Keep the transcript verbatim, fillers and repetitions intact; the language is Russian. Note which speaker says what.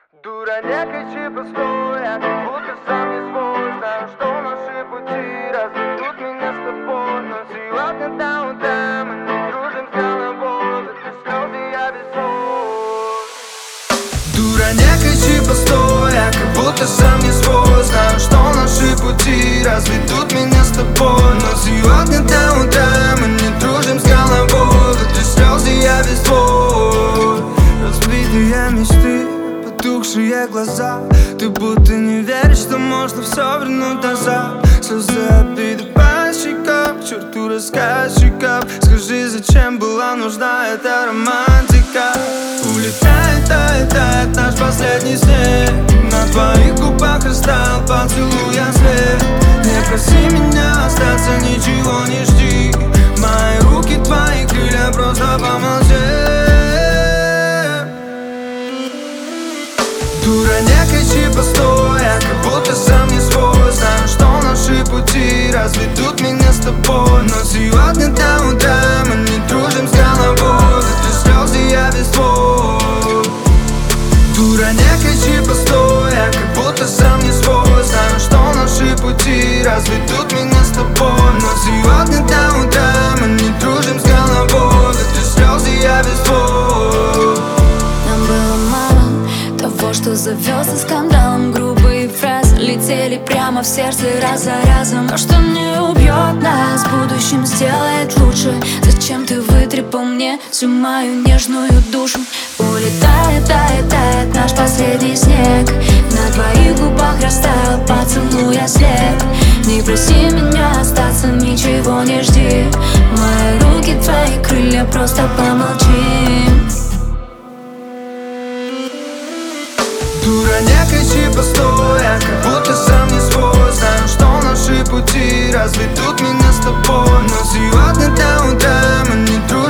Speaker 1: Дура, не кричи, постой, я как будто сам не свой. Знаю, что наши пути разведут меня с тобой, но сегодня до утра мы не дружим с головой. Это слезы, я без слов. Дура, не кричи, постой, я как будто сам не свой. Знаю, что наши пути разведут меня с тобой, но сегодня до утра мы не дружим с головой. Это слезы, я без слов. Разбитые мечты, потухшие глаза. Ты будто не веришь, что можно все вернуть назад. Слезы обиды по щекам, к черту рассказчиков. Скажи, зачем была нужна эта романтика? Улетает, тает, тает наш последний снег. На твоих губах растаял поцелуя след. Не проси меня остаться, ничего не жди. Мои руки, твои крылья, просто помолчи. Дура, не кричи, постой, я как будто сам не свой. Знаю, что наши пути разведут меня с тобой, но сегодня до утра мы не дружим с головой. Это слезы, я без слов. Дура, не кричи, постой, я как будто сам не свой. Знаю, что наши пути разведут меня с тобой, но сегодня до утра мы не дружим с головой. Это слезы, я без слов.
Speaker 2: Нам было мало того, что завелся скандалом. Грубые фразы летели прямо в сердце раз за разом. То, что не убьет нас, в будущем сделает лучше. Зачем ты вытрепал мне всю мою нежную душу? Улетает, тает, тает наш последний снег. На твоих губах растаял поцелуя след. Не проси меня остаться, ничего не жди. Мои руки, твои крылья, просто помолчи.
Speaker 1: Дура, не кричи, постой, я как будто сам не свой. Знаю, что наши пути разведут меня с тобой, но сегодня до утра мы не дружим.